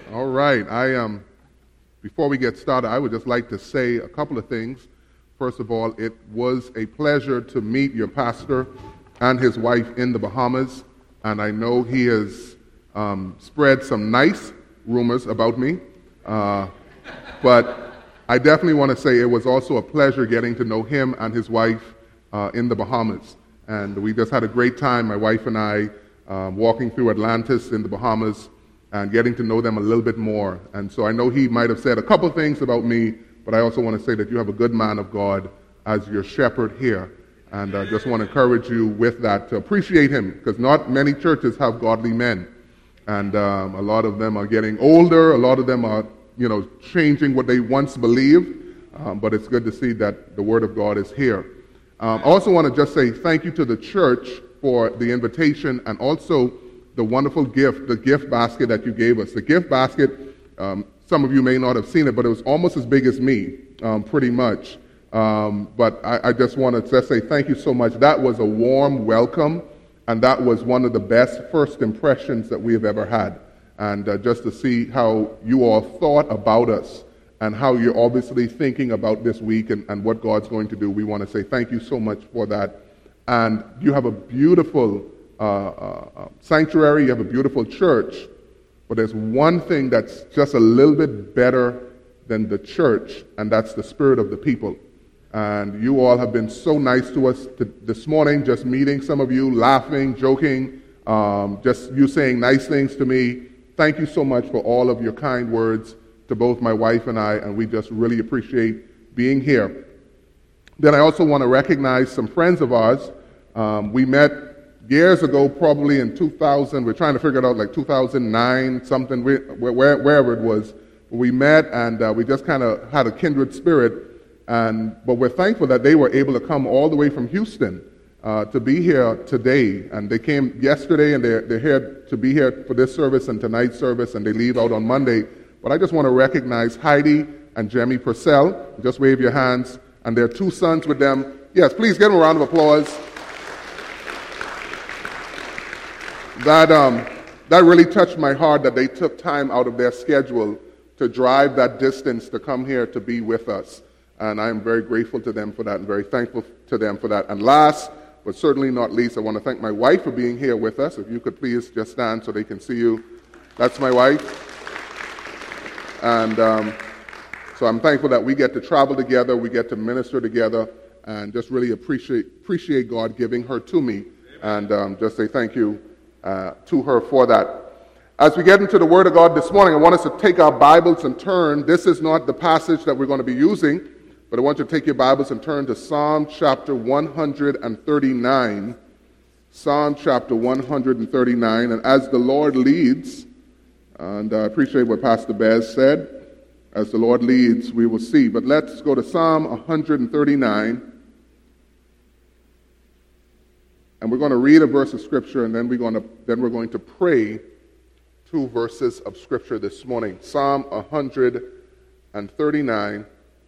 All right. Before we get started, I would just like to say a couple of things. First of all, it was a pleasure to meet your pastor and his wife in the Bahamas, and I know he has spread some nice rumors about me, but I definitely want to say it was also a pleasure getting to know him and his wife in the Bahamas. And we just had a great time, my wife and I, walking through Atlantis in the Bahamas and getting to know them a little bit more. And so I know he might have said a couple things about me, but I also want to say that you have a good man of God as your shepherd here. And I just want to encourage you with that, to appreciate him, because not many churches have godly men. And a lot of them are getting older, a lot of them are, changing what they once believed. But it's good to see that the Word of God is here. I also want to just say thank you to the church for the invitation and also the wonderful gift, the gift basket that you gave us. The gift basket, some of you may not have seen it, but it was almost as big as me, pretty much. But I just want to just say thank you so much. That was a warm welcome, and that was one of the best first impressions that we have ever had. And just to see how you all thought about us and how you're obviously thinking about this week and what God's going to do, we want to say thank you so much for that. And you have a beautiful sanctuary, you have a beautiful church, but there's one thing that's just a little bit better than the church, and that's the spirit of the people. And you all have been so nice to us this morning, just meeting some of you, laughing, joking, just you saying nice things to me. Thank you so much for all of your kind words to both my wife and I, and we just really appreciate being here. Then I also want to recognize some friends of ours. We met years ago, probably in 2000. We're trying to figure it out, like 2009, something, wherever it was. We met, and we just kind of had a kindred spirit. But we're thankful that they were able to come all the way from Houston to be here today. And they came yesterday, and they're here to be here for this service and tonight's service, and they leave out on Monday. But I just want to recognize Heidi and Jemmy Purcell. Just wave your hands. And their two sons with them. Yes, please give them a round of applause. That really touched my heart that they took time out of their schedule to drive that distance to come here to be with us. And I am very grateful to them for that and very thankful to them for that. And last, but certainly not least, I want to thank my wife for being here with us. If you could please just stand so they can see you. That's my wife. And so I'm thankful that we get to travel together, we get to minister together, and just really appreciate God giving her to me. And just say thank you to her for that. As we get into the Word of God this morning, I want us to take our Bibles and turn. This is not the passage that we're going to be using, but I want you to take your Bibles and turn to Psalm chapter 139. Psalm chapter 139. And as the Lord leads, and I appreciate what Pastor Bez said, as the Lord leads, we will see. But let's go to Psalm 139. And we're going to read a verse of Scripture, and then we're going to pray 2 verses of Scripture this morning. Psalm 139.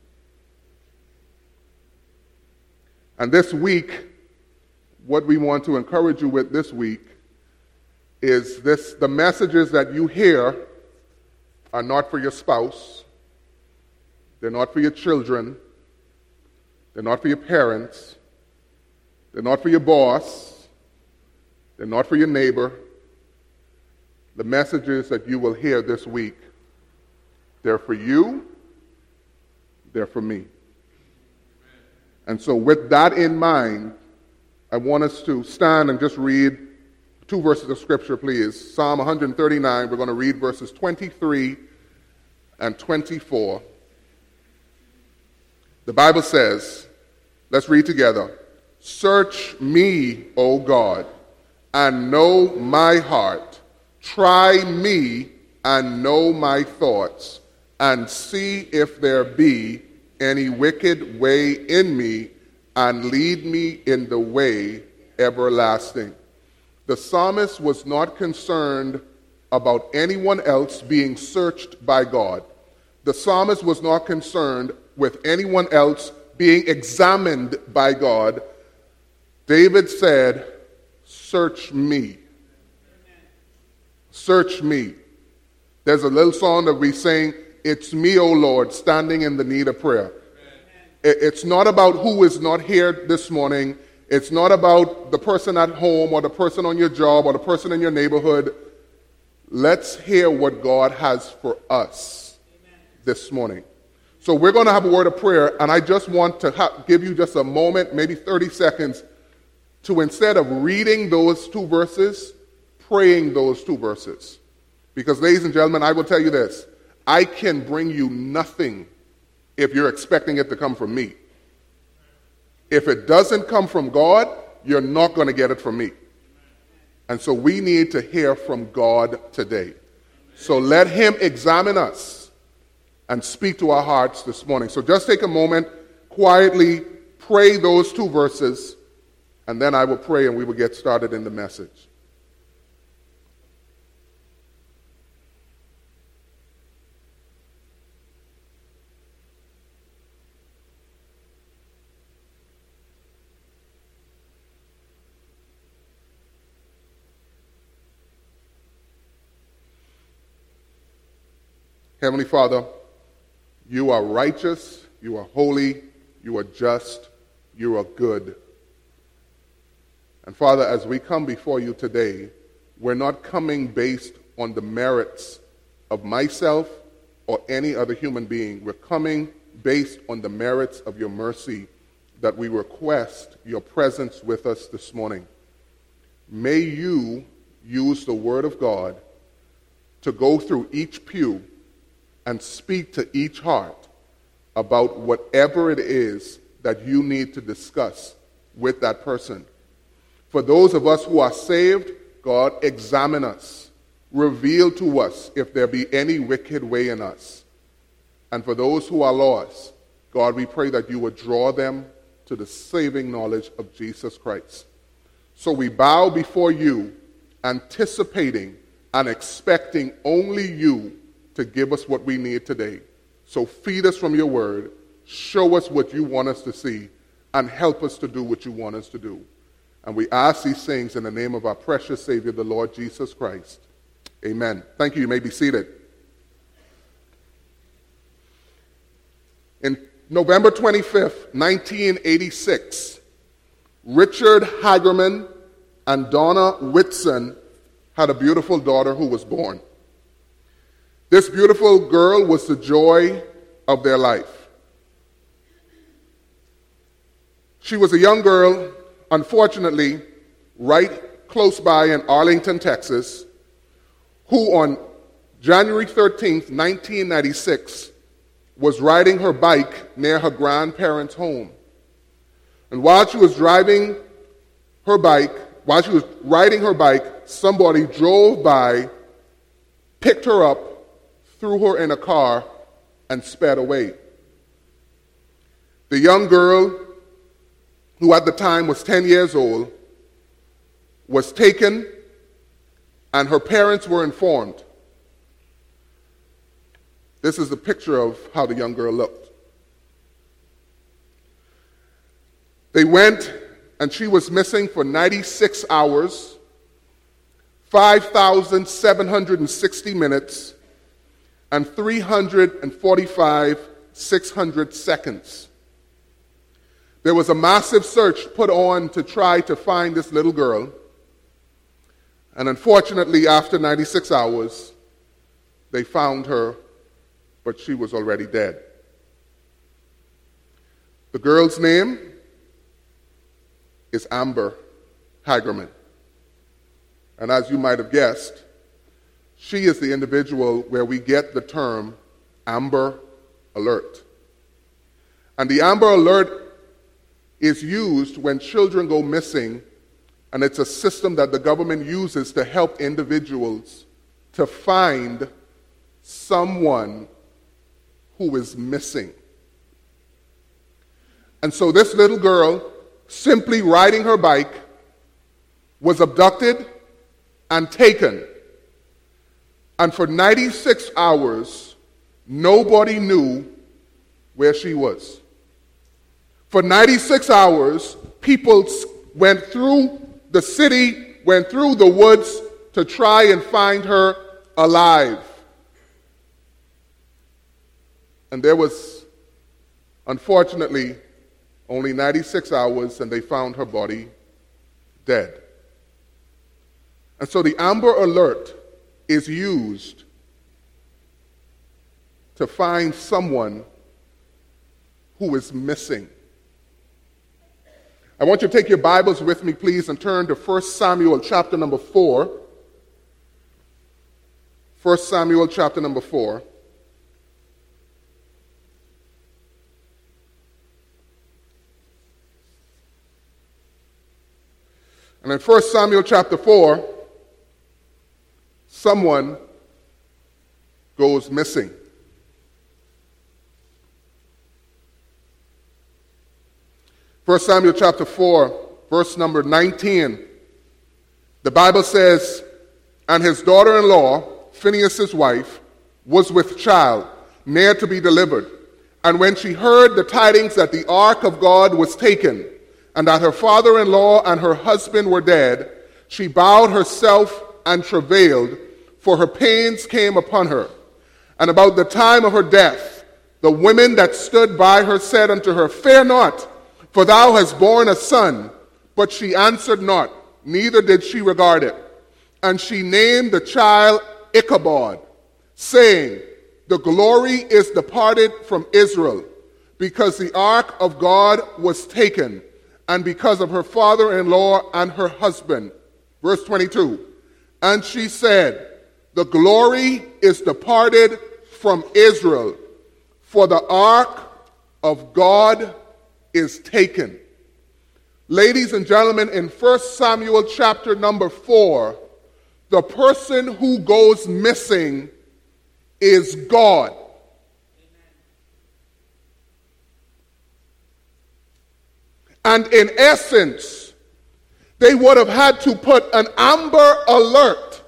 And this week, what we want to encourage you with this week is this: the messages that you hear are not for your spouse, they're not for your children, they're not for your parents, they're not for your boss, they're not for your neighbor. The messages that you will hear this week, they're for you, they're for me. And so with that in mind, I want us to stand and just read 2 verses of Scripture, please. Psalm 139, we're going to read verses 23 and 24. The Bible says, let's read together, "Search me, O God, and know my heart. Try me and know my thoughts, and see if there be any wicked way in me, and lead me in the way everlasting." The psalmist was not concerned about anyone else being searched by God. The psalmist was not concerned with anyone else being examined by God. David said, "Search me. Search me." There's a little song that we sing, "It's me, O Lord, standing in the need of prayer." It's not about who is not here this morning. It's not about the person at home or the person on your job or the person in your neighborhood. Let's hear what God has for us this morning. So we're going to have a word of prayer, and I just want to give you just a moment, maybe 30 seconds, to instead of reading those two verses, praying those two verses. Because, ladies and gentlemen, I will tell you this. I can bring you nothing if you're expecting it to come from me. If it doesn't come from God, you're not going to get it from me. And so we need to hear from God today. So let him examine us and speak to our hearts this morning. So just take a moment, quietly pray those two verses, and then I will pray and we will get started in the message. Heavenly Father, you are righteous, you are holy, you are just, you are good. And Father, as we come before you today, we're not coming based on the merits of myself or any other human being. We're coming based on the merits of your mercy that we request your presence with us this morning. May you use the word of God to go through each pew and speak to each heart about whatever it is that you need to discuss with that person. For those of us who are saved, God, examine us. Reveal to us if there be any wicked way in us. And for those who are lost, God, we pray that you would draw them to the saving knowledge of Jesus Christ. So we bow before you, anticipating and expecting only you to give us what we need today. So feed us from your word, show us what you want us to see, and help us to do what you want us to do. And we ask these things in the name of our precious Savior, the Lord Jesus Christ. Amen. Thank you. You may be seated. In November 25th, 1986, Richard Hagerman and Donna Whitson had a beautiful daughter who was born. This beautiful girl was the joy of their life. She was a young girl, unfortunately, right close by in Arlington, Texas, who on January 13th, 1996, was riding her bike near her grandparents' home. And while she was riding her bike, somebody drove by, picked her up, threw her in a car, and sped away. The young girl, who at the time was 10 years old, was taken, and her parents were informed. This is a picture of how the young girl looked. They went, and she was missing for 96 hours, 5,760 minutes, and 345,600 seconds. There was a massive search put on to try to find this little girl. And unfortunately, after 96 hours, they found her, but she was already dead. The girl's name is Amber Hagerman. And as you might have guessed, she is the individual where we get the term Amber Alert. And the Amber Alert is used when children go missing, and it's a system that the government uses to help individuals to find someone who is missing. And so this little girl, simply riding her bike, was abducted and taken. And for 96 hours, nobody knew where she was. For 96 hours, people went through the city, went through the woods to try and find her alive. And there was, unfortunately, only 96 hours, and they found her body dead. And so the Amber Alert is used to find someone who is missing. I want you to take your Bibles with me, please, and turn to 1 Samuel chapter number 4. 1 Samuel chapter number 4. And in 1 Samuel chapter 4, someone goes missing. First Samuel chapter 4, verse number 19. The Bible says, "And his daughter-in-law, Phinehas' wife, was with child, near to be delivered. And when she heard the tidings that the ark of God was taken, and that her father-in-law and her husband were dead, she bowed herself and travailed, for her pains came upon her. And about the time of her death, the women that stood by her said unto her, Fear not, for thou hast borne a son. But she answered not, neither did she regard it. And she named the child Ichabod, saying, The glory is departed from Israel, because the ark of God was taken, and because of her father-in-law and her husband." Verse 22. "And she said, The glory is departed from Israel, for the ark of God is taken." Ladies and gentlemen, in 1 Samuel chapter number 4, the person who goes missing is God. And in essence, they would have had to put an Amber Alert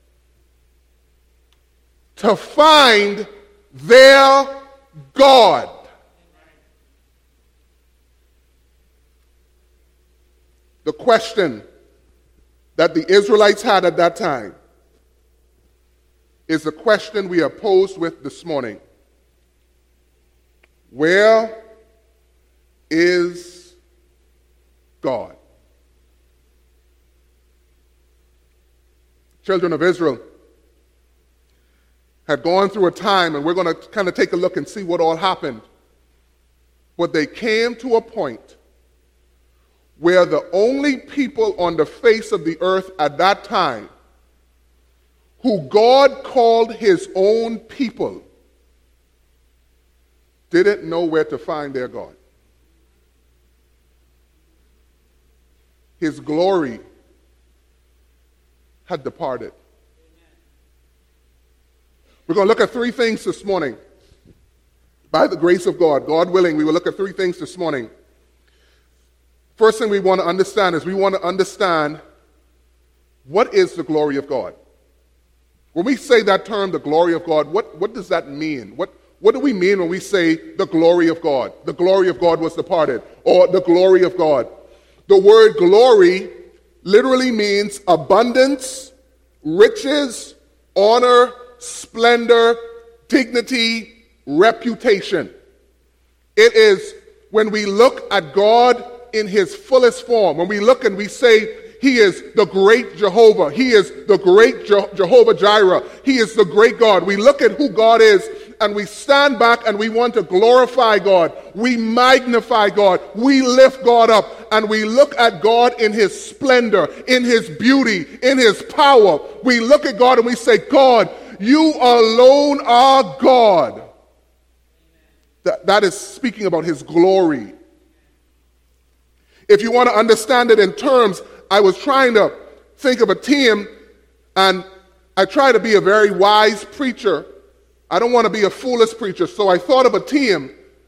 to find their God. The question that the Israelites had at that time is the question we are posed with this morning. Where is God? Children of Israel had gone through a time, and we're going to kind of take a look and see what all happened. But they came to a point where the only people on the face of the earth at that time who God called his own people didn't know where to find their God. His glory had departed. We're going to look at three things this morning. By the grace of God, God willing, we will look at three things this morning. First thing we want to understand is we want to understand what is the glory of God. When we say that term, the glory of God, what does that mean? What do we mean when we say the glory of God? The glory of God was departed, or the glory of God. The word glory literally means abundance, riches, honor, splendor, dignity, reputation. It is when we look at God in his fullest form, when we look and we say, he is the great Jehovah, he is the great Jehovah Jireh, he is the great God. We look at who God is and we stand back and we want to glorify God. We magnify God. We lift God up and we look at God in his splendor, in his beauty, in his power. We look at God and we say, God, you alone are God. That is speaking about his glory. If you want to understand it in terms, I was trying to think of a team, and I try to be a very wise preacher. I don't want to be a foolish preacher, so I thought of a team,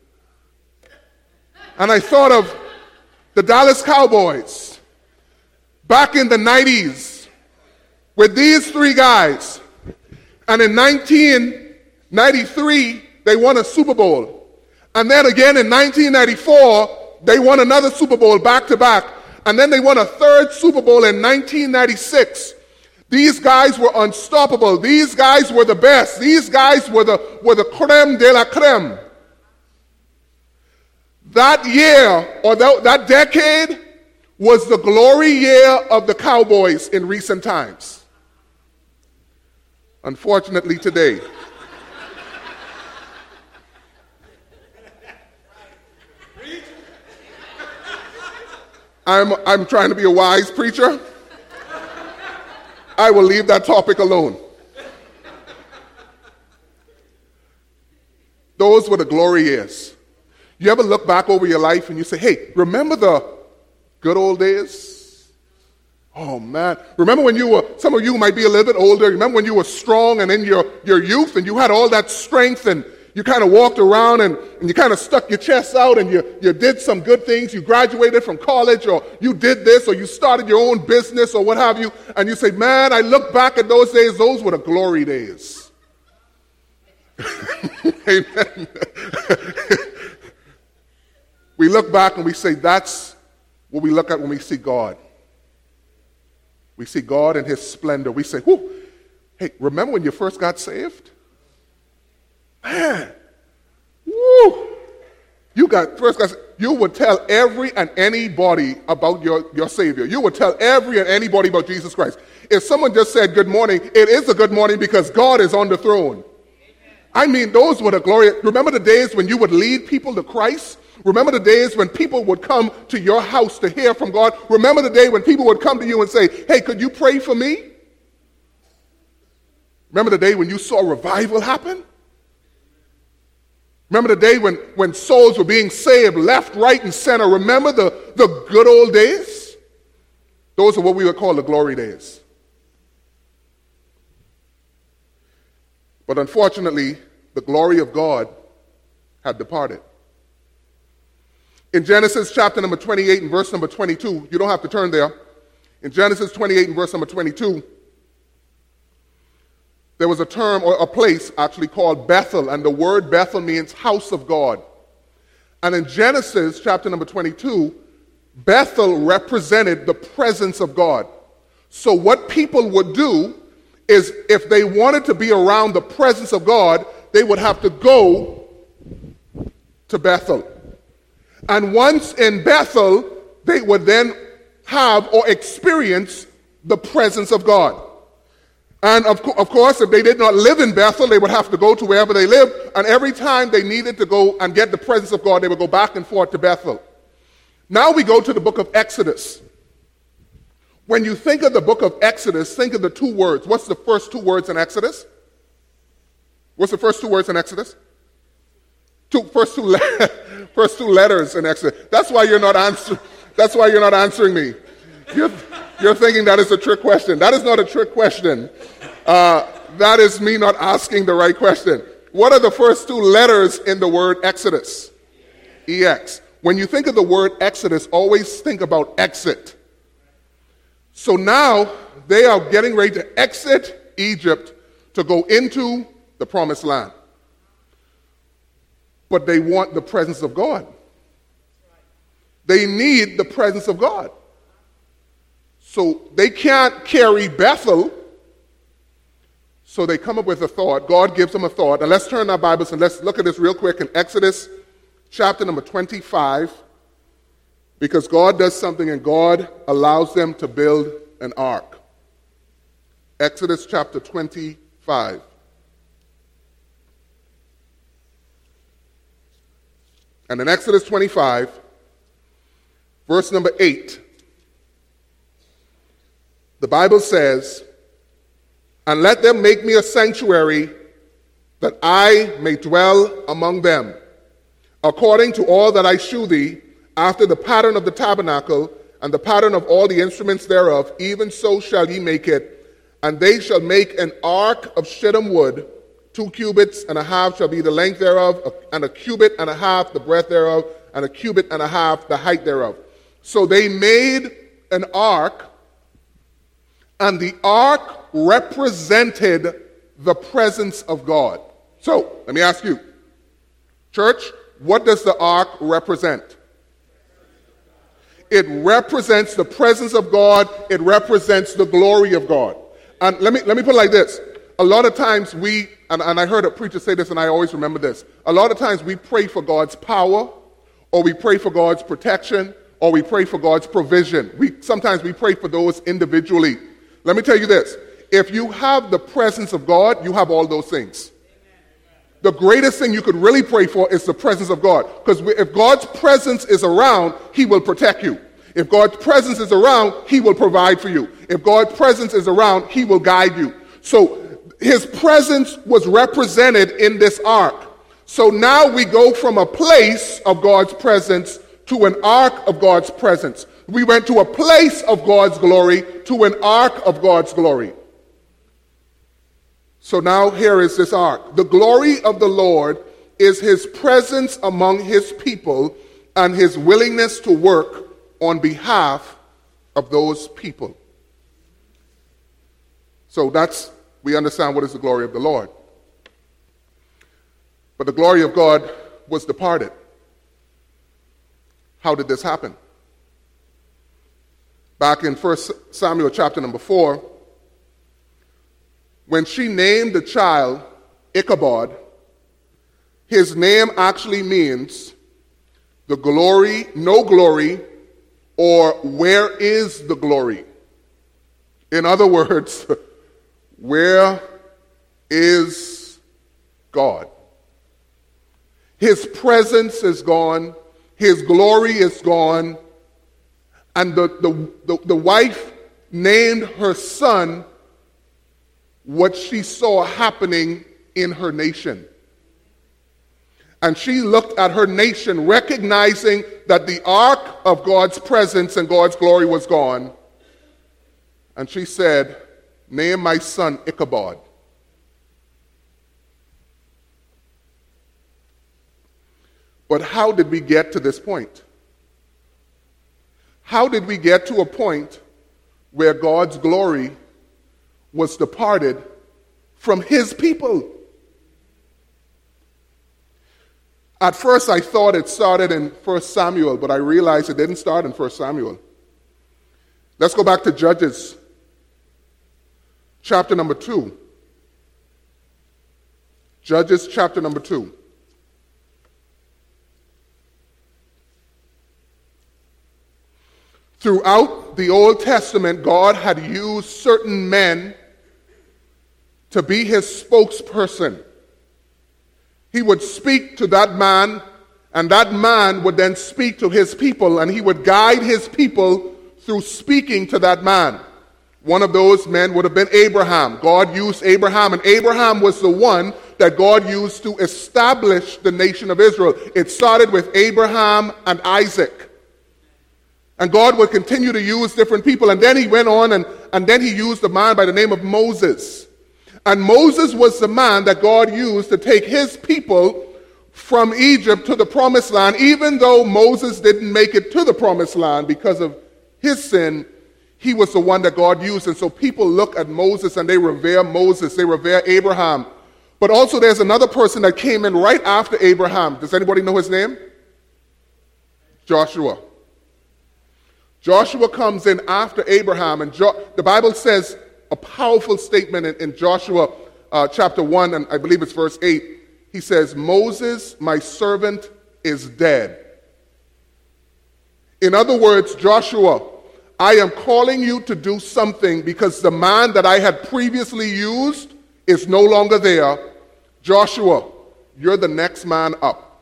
and I thought of the Dallas Cowboys back in the 90s with these three guys. And in 1993, they won a Super Bowl. And then again in 1994, they won another Super Bowl back-to-back. And then they won a third Super Bowl in 1996. These guys were unstoppable. These guys were the best. These guys were the creme de la creme. That year, or that decade, was the glory year of the Cowboys in recent times. Unfortunately, today, I'm trying to be a wise preacher. I will leave that topic alone. Those were the glory years. You ever look back over your life and you say, hey, remember the good old days? Oh man, remember when some of you might be a little bit older, remember when you were strong and in your youth and you had all that strength and you kind of walked around and you kind of stuck your chest out and you did some good things, you graduated from college or you did this or you started your own business or what have you, and you say, man, I look back at those days, those were the glory days. Amen. We look back and we say that's what we look at when we see God. We see God in his splendor. We say, whoo, hey, remember when you first got saved? Man, woo! You would tell every and anybody about your Savior. You would tell every and anybody about Jesus Christ. If someone just said good morning, it is a good morning because God is on the throne. I mean, those were the glory. Remember the days when you would lead people to Christ? Remember the days when people would come to your house to hear from God? Remember the day when people would come to you and say, hey, could you pray for me? Remember the day when you saw revival happen? Remember the day when souls were being saved left, right, and center? Remember the good old days? Those are what we would call the glory days. But unfortunately, the glory of God had departed. In Genesis chapter number 28 and verse number 22, you don't have to turn there. In Genesis 28 and verse number 22, there was a term, or a place actually called Bethel, and the word Bethel means house of God. And in Genesis chapter number 22, Bethel represented the presence of God. So what people would do is if they wanted to be around the presence of God, they would have to go to Bethel. And once in Bethel, they would then have or experience the presence of God. And of course, if they did not live in Bethel, they would have to go to wherever they lived. And every time they needed to go and get the presence of God, they would go back and forth to Bethel. Now we go to the book of Exodus. When you think of the book of Exodus, think of the two words. What's the first two words in Exodus? What's the first two words in Exodus? First two letters in Exodus. That's why you're not answering me. You're thinking that is a trick question. That is not a trick question. That is me not asking the right question. What are the first two letters in the word Exodus? EX. When you think of the word Exodus, always think about exit. So now they are getting ready to exit Egypt to go into the promised land. But they want the presence of God. They need the presence of God. So they can't carry Bethel. So they come up with a thought. God gives them a thought. And let's turn our Bibles and let's look at this real quick in Exodus chapter number 25. Because God does something and God allows them to build an ark. Exodus chapter 25. And in Exodus 25, verse number 8, the Bible says, "And let them make me a sanctuary that I may dwell among them, according to all that I shew thee, after the pattern of the tabernacle, and the pattern of all the instruments thereof, even so shall ye make it. And they shall make an ark of shittim wood, 2 cubits and a half shall be the length thereof, and a cubit and a half the breadth thereof, and a cubit and a half the height thereof." So they made an ark, and the ark represented the presence of God. So, let me ask you, church, what does the ark represent? It represents the presence of God. It represents the glory of God. And let me put it like this. A lot of times and I heard a preacher say this and I always remember this. A lot of times we pray for God's power, or we pray for God's protection, or we pray for God's provision. Sometimes we pray for those individually. Let me tell you this. If you have the presence of God, you have all those things. The greatest thing you could really pray for is the presence of God. Because if God's presence is around, he will protect you. If God's presence is around, he will provide for you. If God's presence is around, he will guide you. So his presence was represented in this ark. So now we go from a place of God's presence to an ark of God's presence. We went to a place of God's glory to an ark of God's glory. So now here is this ark. The glory of the Lord is his presence among his people and his willingness to work on behalf of those people. So we understand what is the glory of the Lord. But the glory of God was departed. How did this happen? Back in 1 Samuel chapter number 4, when she named the child Ichabod, his name actually means the glory, no glory, or where is the glory? In other words, where is God? His presence is gone. His glory is gone. And the wife named her son what she saw happening in her nation. And she looked at her nation, recognizing that the ark of God's presence and God's glory was gone. And she said, "Name my son Ichabod." But how did we get to this point? How did we get to a point where God's glory was departed from his people? At first I thought it started in 1 Samuel, but I realized it didn't start in 1 Samuel. Let's go back to Judges, chapter number 2. Judges, chapter number 2. Throughout the Old Testament, God had used certain men to be his spokesperson. He would speak to that man, and that man would then speak to his people, and he would guide his people through speaking to that man. One of those men would have been Abraham. God used Abraham, and Abraham was the one that God used to establish the nation of Israel. It started with Abraham and Isaac. And God would continue to use different people. And then he went on and then he used a man by the name of Moses. And Moses was the man that God used to take his people from Egypt to the promised land. Even though Moses didn't make it to the promised land because of his sin, he was the one that God used. And so people look at Moses and they revere Moses. They revere Abraham. But also there's another person that came in right after Abraham. Does anybody know his name? Joshua. Joshua comes in after Abraham, and the Bible says a powerful statement in Joshua chapter 1, and I believe it's verse 8. He says, "Moses, my servant, is dead." In other words, Joshua, I am calling you to do something because the man that I had previously used is no longer there. Joshua, you're the next man up.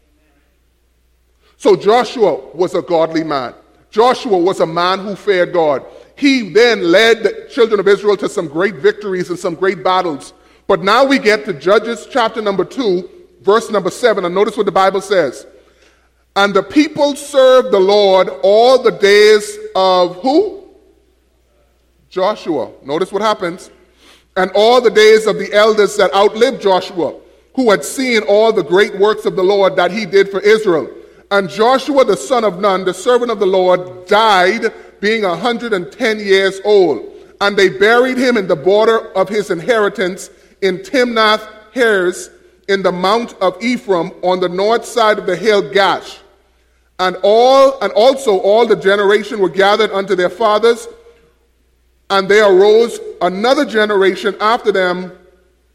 So Joshua was a godly man. Joshua was a man who feared God. He then led the children of Israel to some great victories and some great battles. But now we get to Judges chapter number 2, verse number 7, and notice what the Bible says. And the people served the Lord all the days of who? Joshua. Notice what happens. And all the days of the elders that outlived Joshua, who had seen all the great works of the Lord that he did for Israel. And Joshua the son of Nun, the servant of the Lord, died being 110 years old. And they buried him in the border of his inheritance in Timnath-Heres in the mount of Ephraim on the north side of the hill Gash. And also all the generation were gathered unto their fathers, and there arose another generation after them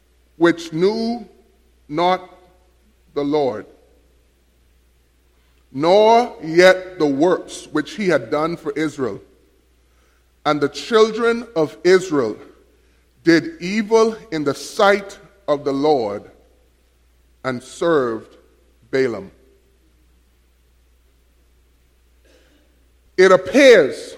which knew not the Lord. nor yet the works which he had done for Israel. And the children of Israel did evil in the sight of the Lord and served Balaam. It appears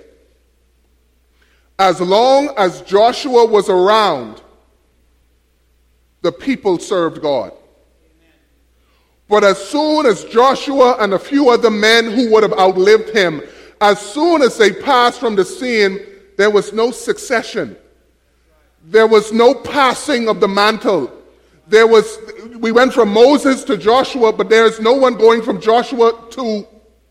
as long as Joshua was around, the people served God. But as soon as Joshua and a few other men who would have outlived him, as soon as they passed from the scene, there was no succession. There was no passing of the mantle. We went from Moses to Joshua, but there is no one going from Joshua to...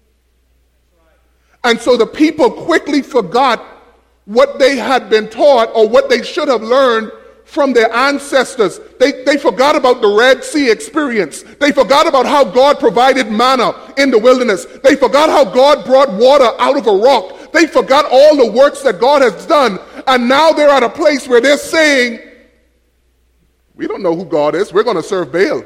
And so the people quickly forgot what they had been taught or what they should have learned from their ancestors. They forgot about the Red Sea experience. They forgot about how God provided manna in the wilderness. They forgot how God brought water out of a rock. They forgot all the works that God has done. And now they're at a place where they're saying, we don't know who God is. We're going to serve Baal.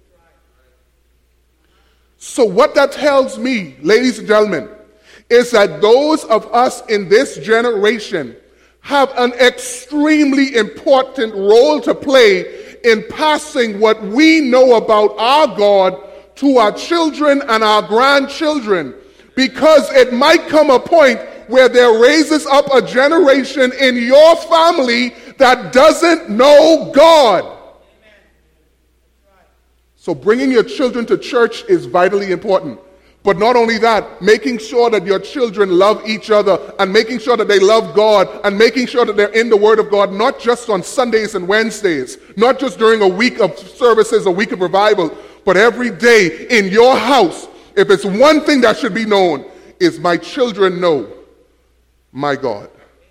So what that tells me, ladies and gentlemen, is that those of us in this generation have an extremely important role to play in passing what we know about our God to our children and our grandchildren, because it might come a point where there raises up a generation in your family that doesn't know God. So bringing your children to church is vitally important. But not only that, making sure that your children love each other and making sure that they love God and making sure that they're in the Word of God, not just on Sundays and Wednesdays, not just during a week of services, a week of revival, but every day in your house. If it's one thing that should be known, is my children know my God.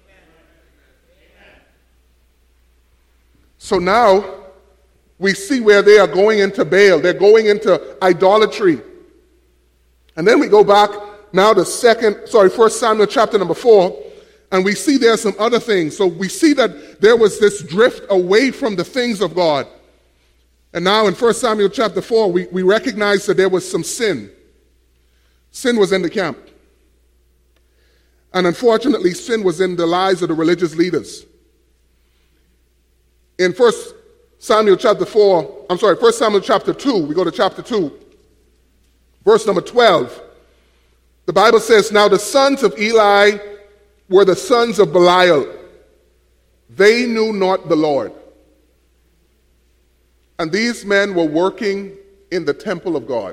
So now we see where they are going into Baal. They're going into idolatry. And then we go back now to 1 Samuel chapter number 4, and we see there some other things. So we see that there was this drift away from the things of God. And now in 1 Samuel chapter 4, we recognize that there was some sin. Sin was in the camp. And unfortunately, sin was in the lives of the religious leaders. In 1 Samuel chapter 2, we go to chapter 2. Verse number 12, the Bible says, now the sons of Eli were the sons of Belial. They knew not the Lord. And these men were working in the temple of God.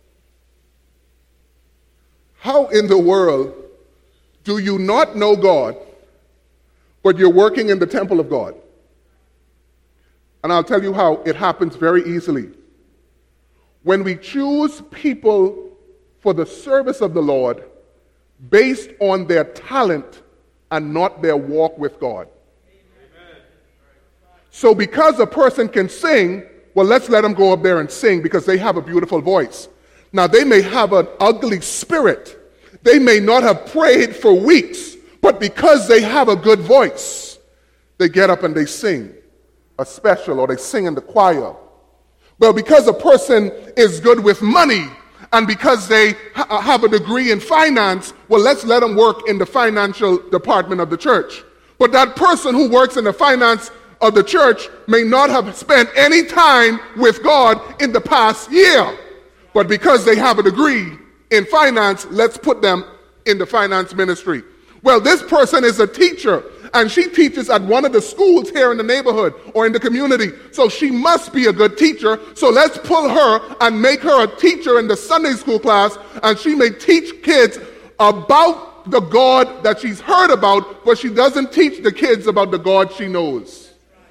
How in the world do you not know God, but you're working in the temple of God? And I'll tell you how it happens very easily. When we choose people for the service of the Lord based on their talent and not their walk with God. Amen. So because a person can sing, well, let's let them go up there and sing because they have a beautiful voice. Now, they may have an ugly spirit. They may not have prayed for weeks, but because they have a good voice, they get up and they sing a special or they sing in the choir. Well, because a person is good with money and because they have a degree in finance, well, let's let them work in the financial department of the church. But that person who works in the finance of the church may not have spent any time with God in the past year. But because they have a degree in finance, let's put them in the finance ministry. Well, this person is a teacher, and she teaches at one of the schools here in the neighborhood or in the community. So she must be a good teacher. So let's pull her and make her a teacher in the Sunday school class, and she may teach kids about the God that she's heard about, but she doesn't teach the kids about the God she knows.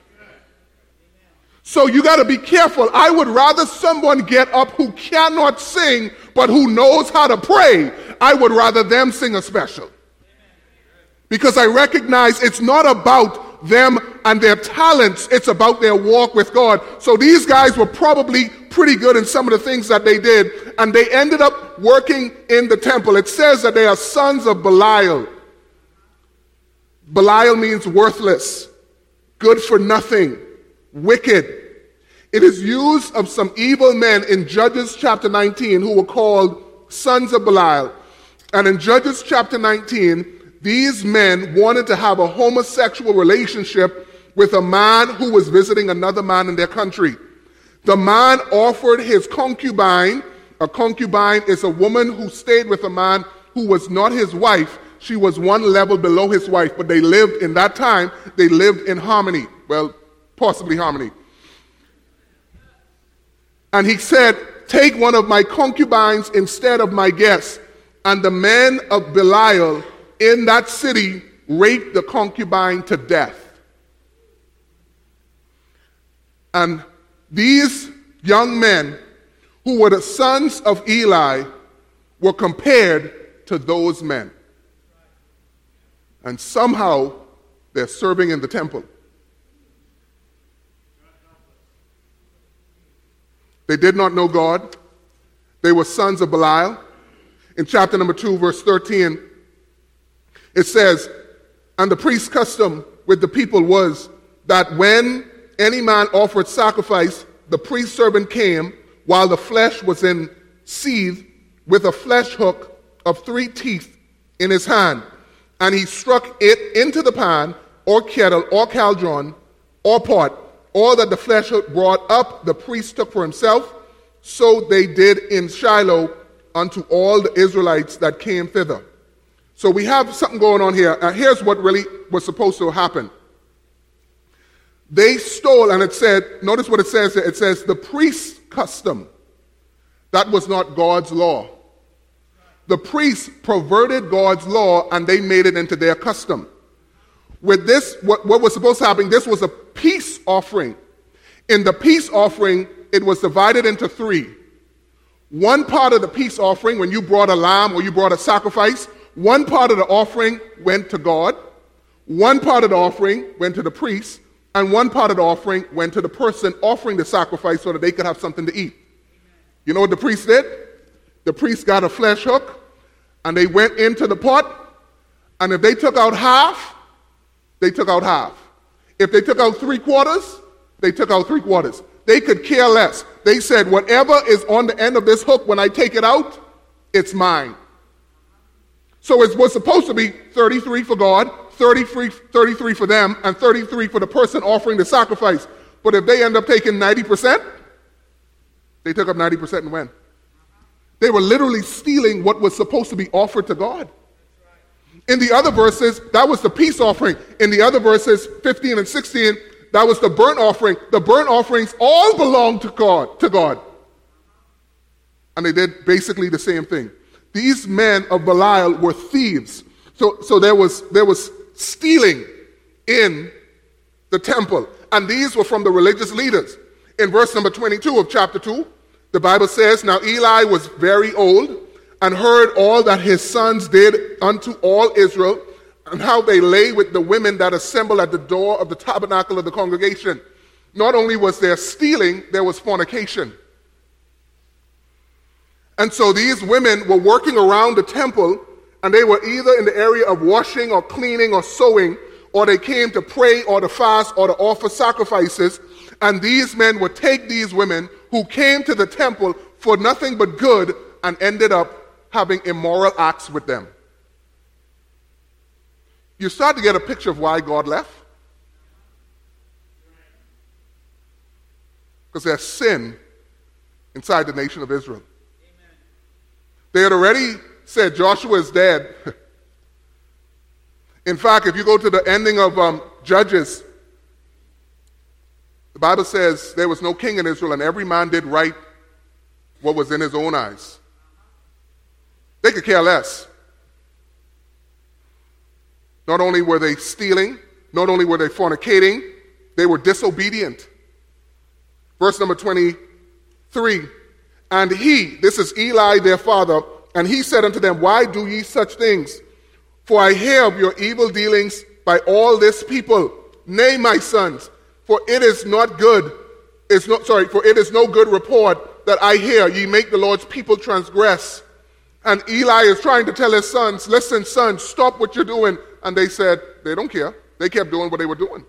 So you got to be careful. I would rather someone get up who cannot sing, but who knows how to pray. I would rather them sing a special. Because I recognize it's not about them and their talents, it's about their walk with God. So these guys were probably pretty good in some of the things that they did, and they ended up working in the temple. It says that they are sons of Belial. Belial means worthless, good for nothing, wicked. It is used of some evil men in Judges chapter 19 who were called sons of Belial. And in Judges chapter 19, these men wanted to have a homosexual relationship with a man who was visiting another man in their country. The man offered his concubine. A concubine is a woman who stayed with a man who was not his wife. She was one level below his wife, but they lived in that time, they lived in harmony. Well, possibly harmony. And he said, take one of my concubines instead of my guests. And the men of Belial in that city raped the concubine to death. And these young men, who were the sons of Eli, were compared to those men. And somehow they're serving in the temple. They did not know God. They were sons of Belial. In chapter number 2, verse 13, it says, and the priest's custom with the people was that when any man offered sacrifice, the priest servant came while the flesh was in seethe with a flesh hook of 3 teeth in his hand. And he struck it into the pan or kettle or cauldron or pot. All that the flesh hook brought up, the priest took for himself. So they did in Shiloh unto all the Israelites that came thither. So we have something going on here. Here's what really was supposed to happen. They stole, and it said, notice what it says here. It says, the priest's custom. That was not God's law. The priests perverted God's law, and they made it into their custom. With this, what was supposed to happen, this was a peace offering. In the peace offering, it was divided into 3. One part of the peace offering, when you brought a lamb or you brought a sacrifice, one part of the offering went to God, one part of the offering went to the priest, and one part of the offering went to the person offering the sacrifice so that they could have something to eat. You know what the priest did? The priest got a flesh hook, and they went into the pot, and if they took out half, they took out half. If they took out 3/4, they took out 3/4. They could care less. They said, whatever is on the end of this hook, when I take it out, it's mine. So it was supposed to be 33 for God, 33 for them, and 33 for the person offering the sacrifice. But if they end up taking 90%, they took up 90% and went. They were literally stealing what was supposed to be offered to God. In the other verses, that was the peace offering. In the other verses, 15 and 16, that was the burnt offering. The burnt offerings all belonged to God. And they did basically the same thing. These men of Belial were thieves. So there was stealing in the temple. And these were from the religious leaders. In verse number 22 of chapter 2, the Bible says, now Eli was very old and heard all that his sons did unto all Israel, and how they lay with the women that assembled at the door of the tabernacle of the congregation. Not only was there stealing, there was fornication. And so these women were working around the temple, and they were either in the area of washing or cleaning or sewing, or they came to pray or to fast or to offer sacrifices. And these men would take these women who came to the temple for nothing but good and ended up having immoral acts with them. You start to get a picture of why God left. Because there's sin inside the nation of Israel. Amen. They had already said Joshua is dead. In fact, if you go to the ending of Judges, the Bible says there was no king in Israel, and every man did right what was in his own eyes. They could care less. Not only were they stealing, not only were they fornicating, they were disobedient. Verse number 23, and he, this is Eli their father, and he said unto them, why do ye such things? For I hear of your evil dealings by all this people. Nay, my sons, for it is not good, for it is no good report that I hear ye make the Lord's people transgress. And Eli is trying to tell his sons, listen, sons, stop what you're doing. And they said, they don't care. They kept doing what they were doing.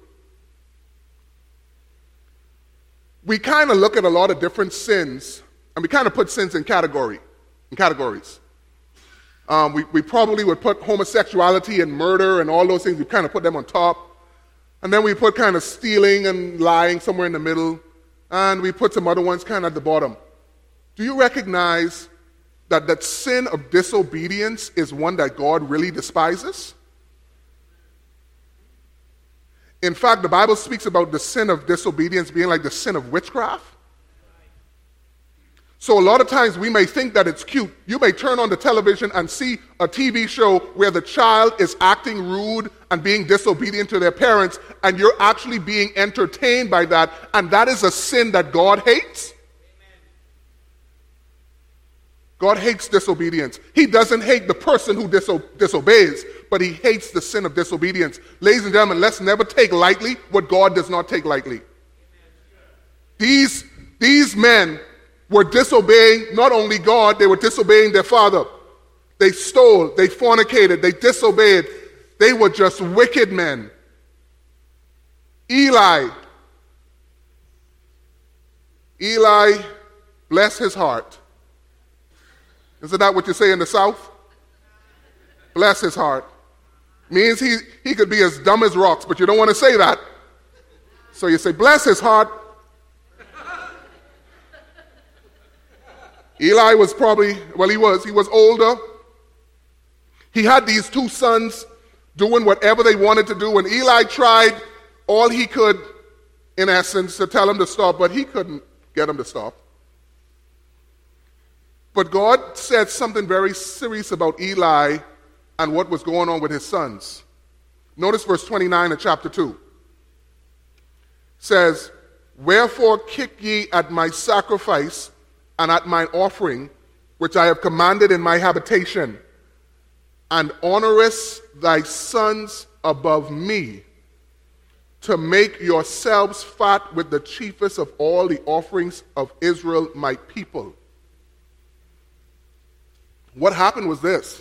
We kind of look at a lot of different sins, and we kind of put sins in category. in categories. We probably would put homosexuality and murder and all those things, we kind of put them on top. And then we put kind of stealing and lying somewhere in the middle. And we put some other ones kind of at the bottom. Do you recognize that sin of disobedience is one that God really despises? In fact, the Bible speaks about the sin of disobedience being like the sin of witchcraft. So a lot of times we may think that it's cute. You may turn on the television and see a TV show where the child is acting rude and being disobedient to their parents, and you're actually being entertained by that, and that is a sin that God hates. God hates disobedience. He doesn't hate the person who disobeys, but he hates the sin of disobedience. Ladies and gentlemen, let's never take lightly what God does not take lightly. These men were disobeying not only God, they were disobeying their father. They stole, they fornicated, they disobeyed. They were just wicked men. Eli, bless his heart. Isn't that what you say in the South? Bless his heart. Means he could be as dumb as rocks, but you don't want to say that. So you say, bless his heart. Eli was he was older. He had these two sons doing whatever they wanted to do, and Eli tried all he could, in essence, to tell him to stop, but he couldn't get him to stop. But God said something very serious about Eli and what was going on with his sons. Notice verse 29 of chapter 2. It says, wherefore kick ye at my sacrifice and at mine offering, which I have commanded in my habitation, and honorest thy sons above me, to make yourselves fat with the chiefest of all the offerings of Israel, my people. What happened was this.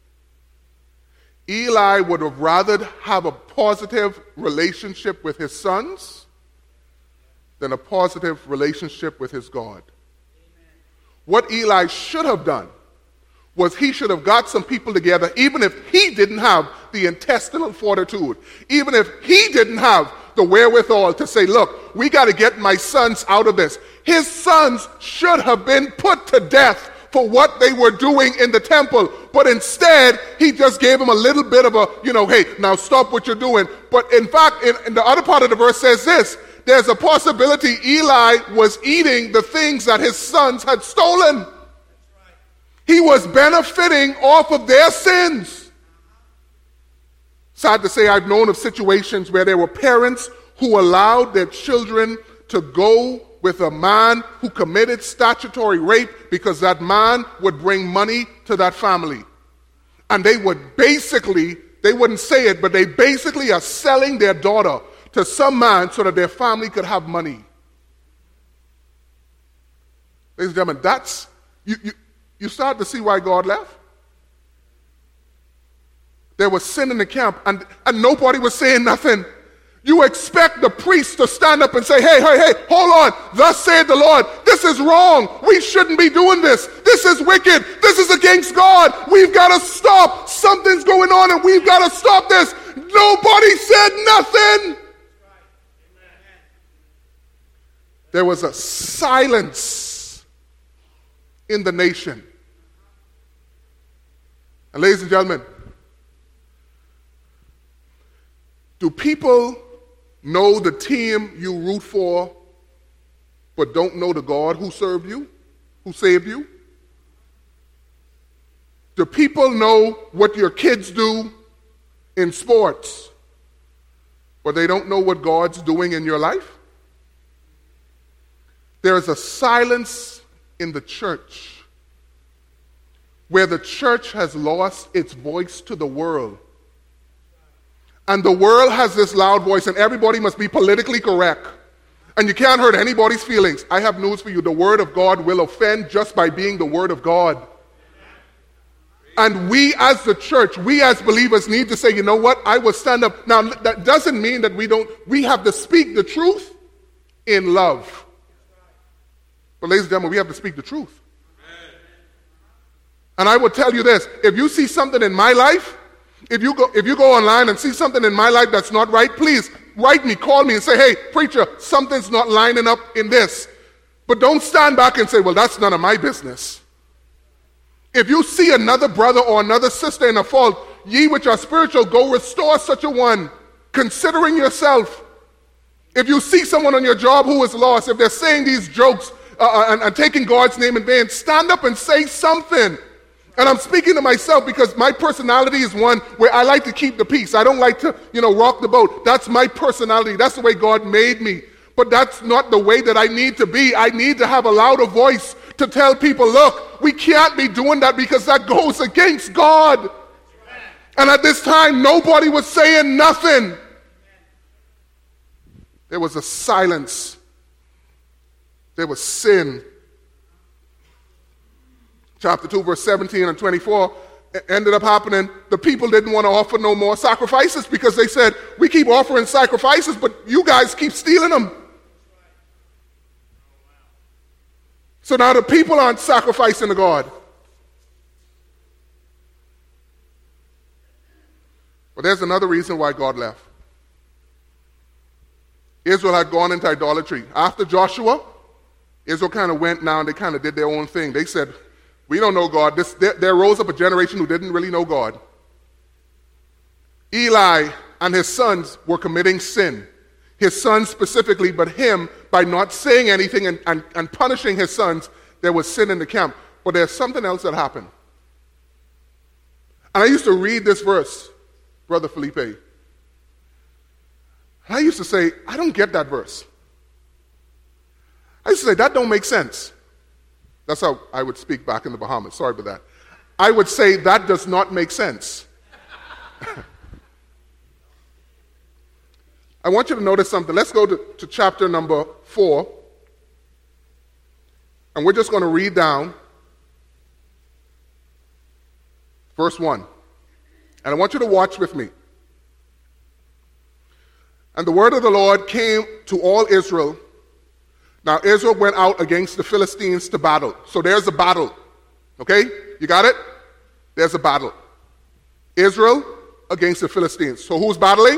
Eli would have rather have a positive relationship with his sons than a positive relationship with his God. What Eli should have done was he should have got some people together, even if he didn't have the intestinal fortitude, even if he didn't have the wherewithal to say, look, we got to get my sons out of this. His sons should have been put to death for what they were doing in the temple. But instead, he just gave them a little bit of a, hey, now stop what you're doing. But in fact, in the other part of the verse says this, there's a possibility Eli was eating the things that his sons had stolen. He was benefiting off of their sins. Sad to say, I've known of situations where there were parents who allowed their children to go with a man who committed statutory rape because that man would bring money to that family. And they would basically, they wouldn't say it, but they basically are selling their daughter to some man so that their family could have money. Ladies and gentlemen, that's, you start to see why God left. There was sin in the camp, and nobody was saying nothing. You expect the priest to stand up and say, hey, hold on. Thus saith the Lord, this is wrong. We shouldn't be doing this. This is wicked. This is against God. We've got to stop. Something's going on and we've got to stop this. Nobody said nothing. There was a silence in the nation. And ladies and gentlemen, do people know the team you root for, but don't know the God who served you, who saved you? Do people know what your kids do in sports, but they don't know what God's doing in your life? There is a silence in the church where the church has lost its voice to the world. And the world has this loud voice, and everybody must be politically correct. And you can't hurt anybody's feelings. I have news for you. The word of God will offend just by being the word of God. And we as the church, we as believers need to say, you know what? I will stand up. Now, that doesn't mean that we have to speak the truth in love. But ladies and gentlemen, we have to speak the truth. And I will tell you this, if you see something in my life, if you go online and see something in my life that's not right, please write me, call me and say, hey, preacher, something's not lining up in this. But don't stand back and say, well, that's none of my business. If you see another brother or another sister in a fault, ye which are spiritual, go restore such a one, considering yourself. If you see someone on your job who is lost, if they're saying these jokes and taking God's name in vain, stand up and say something. And I'm speaking to myself because my personality is one where I like to keep the peace. I don't like to, rock the boat. That's my personality. That's the way God made me. But that's not the way that I need to be. I need to have a louder voice to tell people, look, we can't be doing that because that goes against God. And at this time, nobody was saying nothing. There was a silence. There was sin. Chapter 2, verse 17 and 24, ended up happening. The people didn't want to offer no more sacrifices because they said, we keep offering sacrifices, but you guys keep stealing them. So now the people aren't sacrificing to God. But there's another reason why God left. Israel had gone into idolatry. After Joshua, Israel kind of went now and they kind of did their own thing. They said, we don't know God. There rose up a generation who didn't really know God. Eli and his sons were committing sin. His sons specifically, but him, by not saying anything and punishing his sons, there was sin in the camp. But there's something else that happened. And I used to read this verse, Brother Felipe. And I used to say, I don't get that verse. I used to say, that don't make sense. That's how I would speak back in the Bahamas. Sorry about that. I would say that does not make sense. I want you to notice something. Let's go to chapter number 4. And we're just going to read down verse 1. And I want you to watch with me. And the word of the Lord came to all Israel. Now Israel went out against the Philistines to battle. So there's a battle. Okay? You got it? There's a battle. Israel against the Philistines. So who's battling?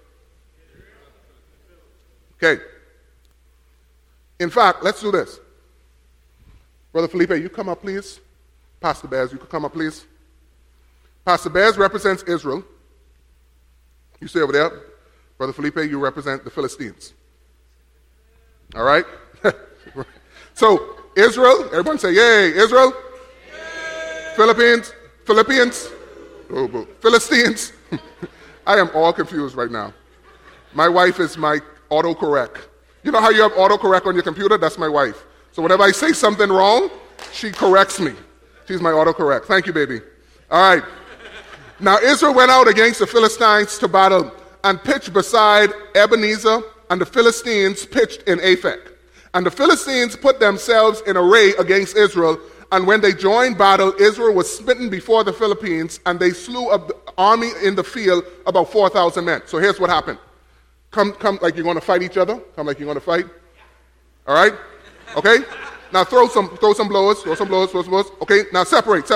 Okay. In fact, let's do this. Brother Felipe, you come up, please. Pastor Bears, you could come up, please. Pastor Bears represents Israel. You stay over there. Brother Felipe, you represent the Philistines. All right? So, Israel, everyone say, yay. Israel? Yay. Philippians? Oh, Philistines? I am all confused right now. My wife is my autocorrect. You know how you have autocorrect on your computer? That's my wife. So whenever I say something wrong, she corrects me. She's my autocorrect. Thank you, baby. All right. Now Israel went out against the Philistines to battle and pitched beside Ebenezer, and the Philistines pitched in Aphek. And the Philistines put themselves in array against Israel, and when they joined battle, Israel was smitten before the Philistines, and they slew of the army in the field about 4,000 men. So here's what happened. Come like you're going to fight each other. Come like you're going to fight. All right? Okay? Now throw some blows. Okay, now separate.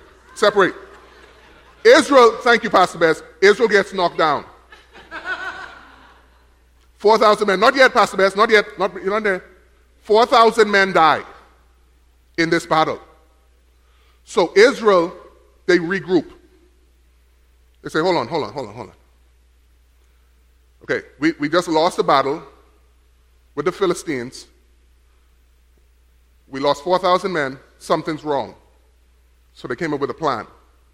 Israel, thank you, Pastor Bess. Israel gets knocked down. 4,000 men. Not yet, Pastor Bess. Not yet. You're not there. 4,000 men died in this battle. So Israel, they regroup. They say, hold on. Okay, we just lost the battle with the Philistines. We lost 4,000 men. Something's wrong. So they came up with a plan.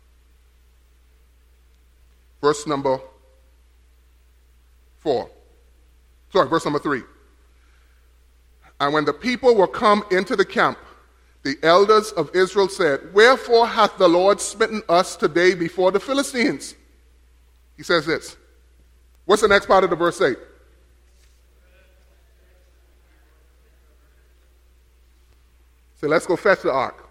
Verse number 3. And when the people were come into the camp, the elders of Israel said, wherefore hath the Lord smitten us today before the Philistines? He says this. What's the next part of the verse say? Say, let's go fetch the ark.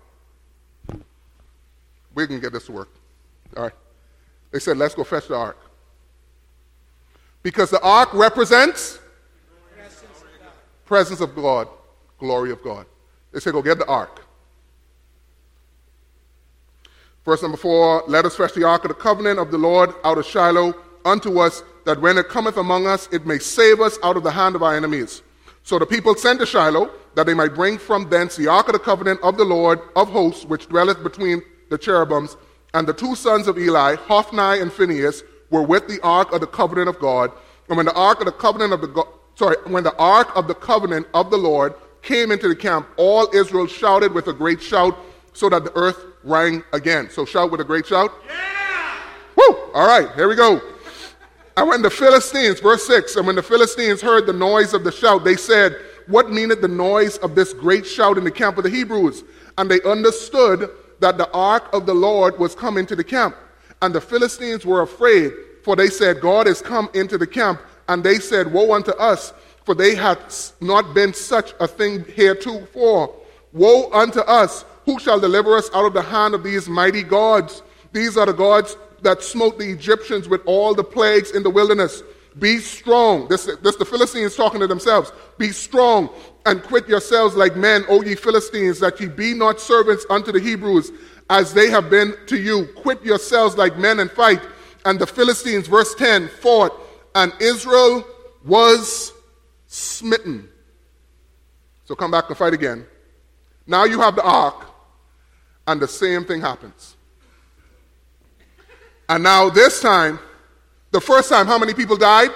We can get this to work. All right. They said, let's go fetch the ark. Because the ark represents presence of God, glory of God. They said, go get the ark. Verse number 4, let us fetch the ark of the covenant of the Lord out of Shiloh unto us, that when it cometh among us, it may save us out of the hand of our enemies. So the people sent to Shiloh, that they might bring from thence the ark of the covenant of the Lord of hosts, which dwelleth between the cherubims. And the two sons of Eli, Hophni and Phinehas, were with the ark of the covenant of God. And when the ark of the covenant of the covenant of the Lord came into the camp, all Israel shouted with a great shout, so that the earth rang again. So shout with a great shout. Yeah! Woo! All right, here we go. And when the Philistines, verse 6, and when the Philistines heard the noise of the shout, they said, what meaneth the noise of this great shout in the camp of the Hebrews? And they understood that the ark of the Lord was come into the camp. And the Philistines were afraid, for they said, God is come into the camp. And they said, woe unto us, for they hath not been such a thing heretofore. Woe unto us! Who shall deliver us out of the hand of these mighty gods? These are the gods that smote the Egyptians with all the plagues in the wilderness. Be strong. This the Philistines talking to themselves. Be strong and quit yourselves like men, O ye Philistines, that ye be not servants unto the Hebrews, as they have been to you. Quit yourselves like men and fight. And the Philistines, verse 10, fought, and Israel was smitten. So come back and fight again. Now you have the ark, and the same thing happens. And now this time, the first time, how many people died?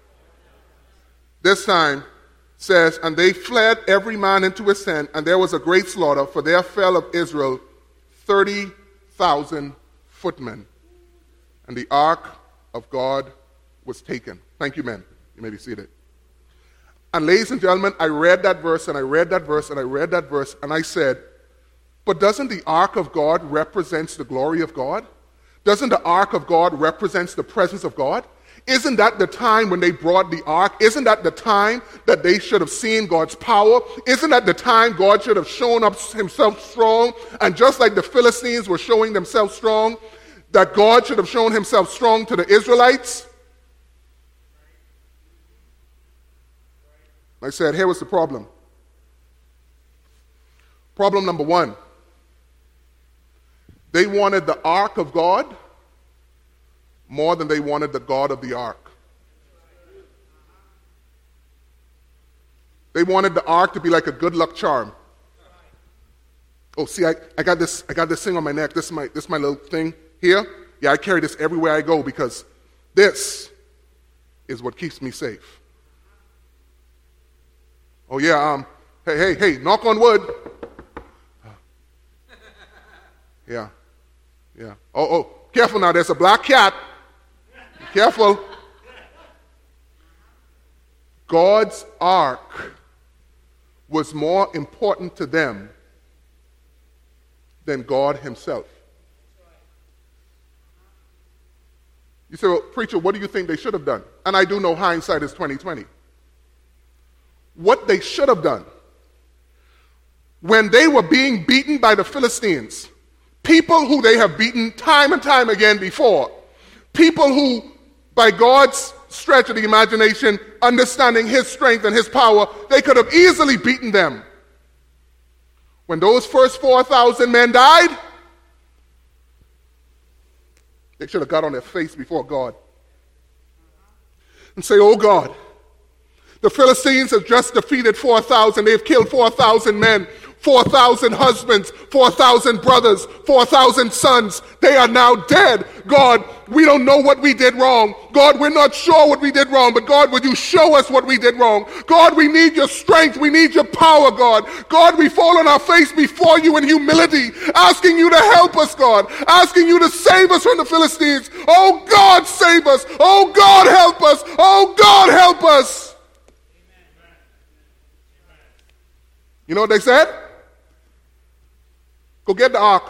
This time says, and they fled every man into his tent, and there was a great slaughter, for there fell of Israel 30,000 footmen. And the ark of God was taken. Thank you, men. You may be seated. And ladies and gentlemen, I read that verse, and I read that verse, and I read that verse, and I said, but doesn't the ark of God represents the glory of God? Doesn't the ark of God represents the presence of God? Isn't that the time when they brought the ark? Isn't that the time that they should have seen God's power? Isn't that the time God should have shown up himself strong? And just like the Philistines were showing themselves strong, that God should have shown himself strong to the Israelites? I said, here was the problem. Problem number one. They wanted the ark of God more than they wanted the God of the ark. They wanted the ark to be like a good luck charm. Oh, see, I got this thing on my neck. This is my little thing here. Yeah, I carry this everywhere I go because this is what keeps me safe. Oh yeah, hey, knock on wood. Yeah. Oh, careful now, there's a black cat. Be careful. God's ark was more important to them than God himself. You say, well, preacher, what do you think they should have done? And I do know hindsight is 20/20. What they should have done when they were being beaten by the Philistines, people who they have beaten time and time again before, people who, by God's stretch of the imagination, understanding his strength and his power, they could have easily beaten them. When those first 4,000 men died, they should have got on their face before God and say, oh God, the Philistines have just defeated 4,000. They've killed 4,000 men, 4,000 husbands, 4,000 brothers, 4,000 sons. They are now dead. God, we don't know what we did wrong. God, we're not sure what we did wrong, but God, would you show us what we did wrong? God, we need your strength. We need your power, God. God, we fall on our face before you in humility, asking you to help us, God, asking you to save us from the Philistines. Oh God, save us. Oh God, help us. Oh God, help us. You know what they said? Go get the ark.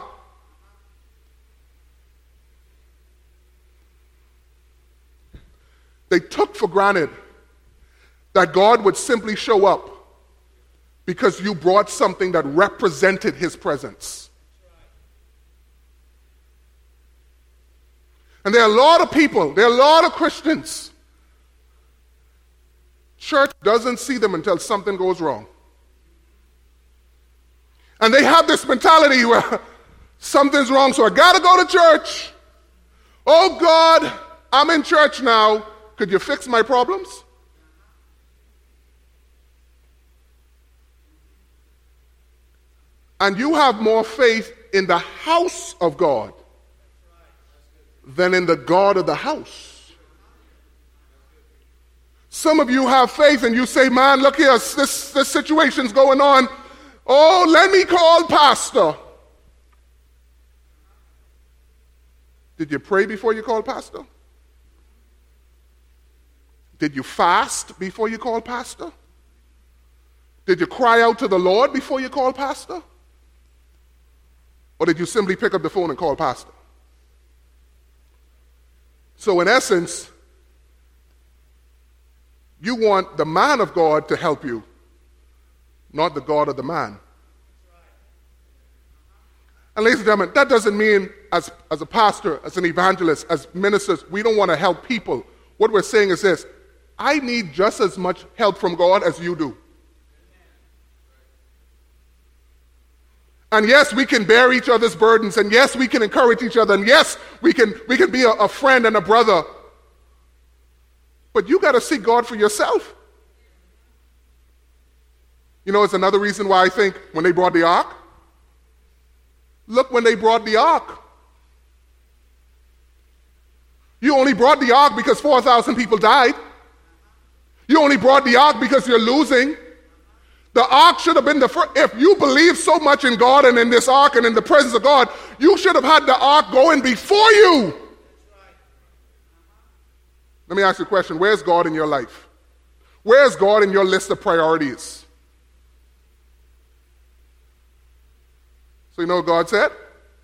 They took for granted that God would simply show up because you brought something that represented his presence. And there are a lot of people, there are a lot of Christians. Church doesn't see them until something goes wrong. And they have this mentality where Something's wrong, so I got to go to church. Oh, God, I'm in church now. Could you fix my problems? And you have more faith in the house of God than in the God of the house. Some of you have faith and you say, man, look here, this situation's going on. Oh, let me call pastor. Did you pray before you called pastor? Did you fast before you called pastor? Did you cry out to the Lord before you called pastor? Or did you simply pick up the phone and call pastor? So in essence, you want the man of God to help you, not the God of the man. And ladies and gentlemen, that doesn't mean as a pastor, as an evangelist, as ministers, we don't want to help people. What we're saying is this: I need just as much help from God as you do. And yes, we can bear each other's burdens, and yes, we can encourage each other, and yes, we can be a friend and a brother. But you got to seek God for yourself. You know, it's another reason why I think when they brought the ark, look when they brought the ark. You only brought the ark because 4,000 people died. You only brought the ark because you're losing. The ark should have been the first. If you believe so much in God and in this ark and in the presence of God, you should have had the ark going before you. Let me ask you a question. Where's God in your life? Where's God in your list of priorities? So you know what God said?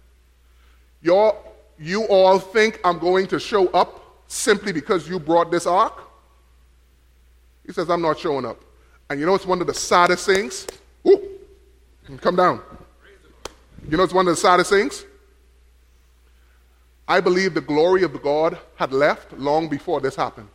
You all think I'm going to show up simply because you brought this ark? He says, I'm not showing up. And you know it's one of the saddest things? Ooh, come down. You know it's one of the saddest things? I believe the glory of the God had left long before this happened.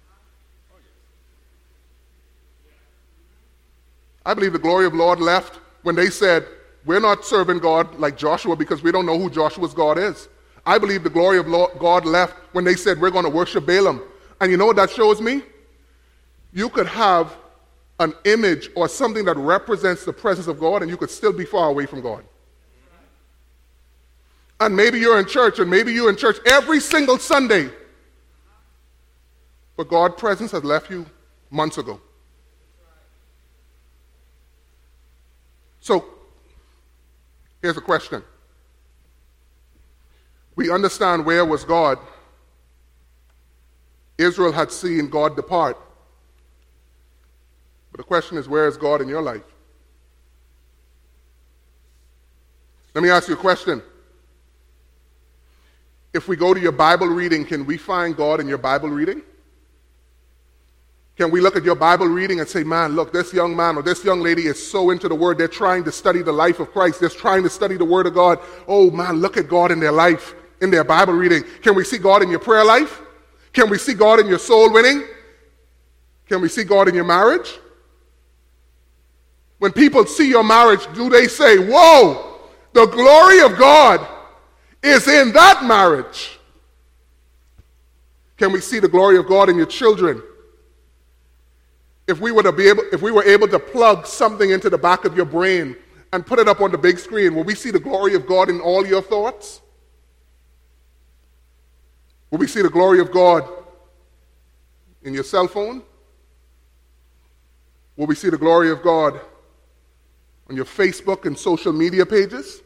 I believe the glory of the Lord left when they said, we're not serving God like Joshua because we don't know who Joshua's God is. I believe the glory of God left when they said, we're going to worship Balaam. And you know what that shows me? You could have an image or something that represents the presence of God, and you could still be far away from God. And maybe you're in church, and maybe you're in church every single Sunday, but God's presence has left you months ago. So, here's a question. We understand where was God. Israel had seen God depart. But the question is, where is God in your life? Let me ask you a question. If we go to your Bible reading, can we find God in your Bible reading? Can we look at your Bible reading and say, man, look, this young man or this young lady is so into the Word, they're trying to study the life of Christ, they're trying to study the Word of God. Oh man, look at God in their life, in their Bible reading. Can we see God in your prayer life? Can we see God in your soul winning? Can we see God in your marriage? When people see your marriage, do they say, whoa, the glory of God is in that marriage? Can we see the glory of God in your children? If we were able to plug something into the back of your brain and put it up on the big screen, will we see the glory of God in all your thoughts? Will we see the glory of God in your cell phone? Will we see the glory of God on your Facebook and social media pages?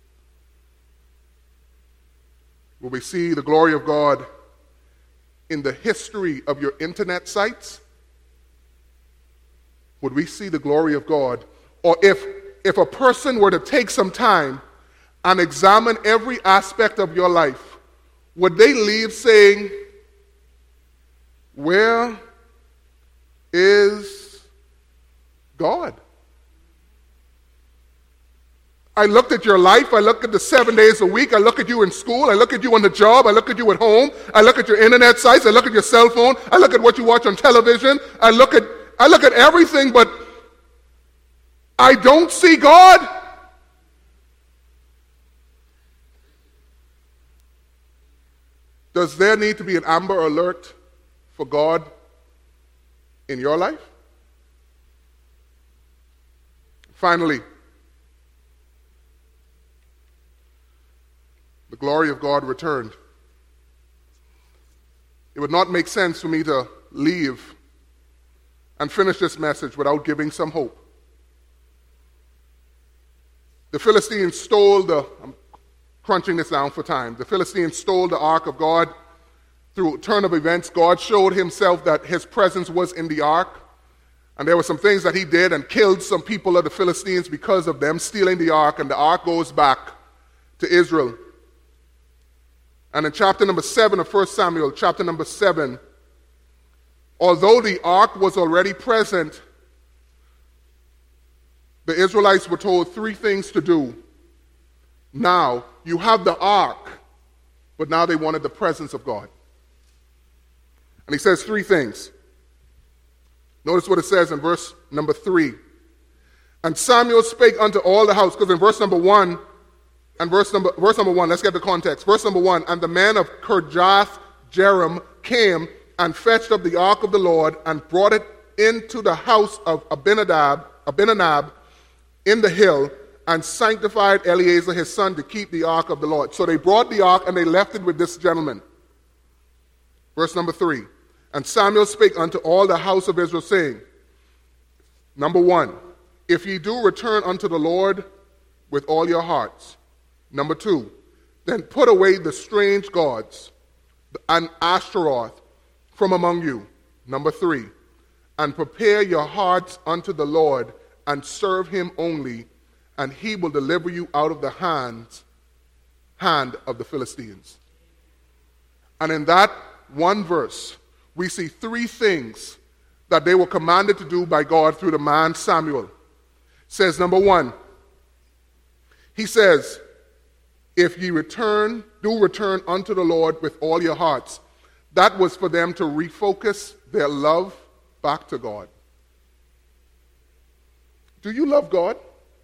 Will we see the glory of God in the history of your internet sites? Would we see the glory of God? Or if a person were to take some time and examine every aspect of your life, would they leave saying, where is God? I looked at your life. I look at the 7 days a week. I look at you in school. I look at you on the job. I look at you at home. I look at your internet sites. I look at your cell phone. I look at what you watch on television. I look at everything, but I don't see God. Does there need to be an Amber Alert for God in your life? Finally, the glory of God returned. It would not make sense for me to leave and finish this message without giving some hope. The Philistines stole I'm crunching this down for time. The Philistines stole the ark of God. Through a turn of events, God showed himself that his presence was in the ark. And there were some things that he did and killed some people of the Philistines because of them stealing the ark. And the ark goes back to Israel. And in chapter number 7 of 1 Samuel, chapter number 7, although the ark was already present, the Israelites were told 3 things to do. Now, you have the ark, but now they wanted the presence of God. And he says 3 things. Notice what it says in verse number 3. And Samuel spake unto all the house, because in verse number 1, and verse number 1, let's get the context. Verse number 1, and the man of Kirjath Jearim came and fetched up the ark of the Lord and brought it into the house of Abinadab in the hill, and sanctified Eleazar his son to keep the ark of the Lord. So they brought the ark and they left it with this gentleman. Verse number 3. And Samuel spake unto all the house of Israel, saying, number 1, if ye do return unto the Lord with all your hearts. Number 2, then put away the strange gods and Ashtaroth from among you. Number 3, and prepare your hearts unto the Lord and serve him only, and he will deliver you out of the hand of the Philistines. And in that one verse, we see 3 things that they were commanded to do by God through the man Samuel. It says, number 1, he says, if ye do return unto the Lord with all your hearts. That was for them to refocus their love back to God. Do you love God?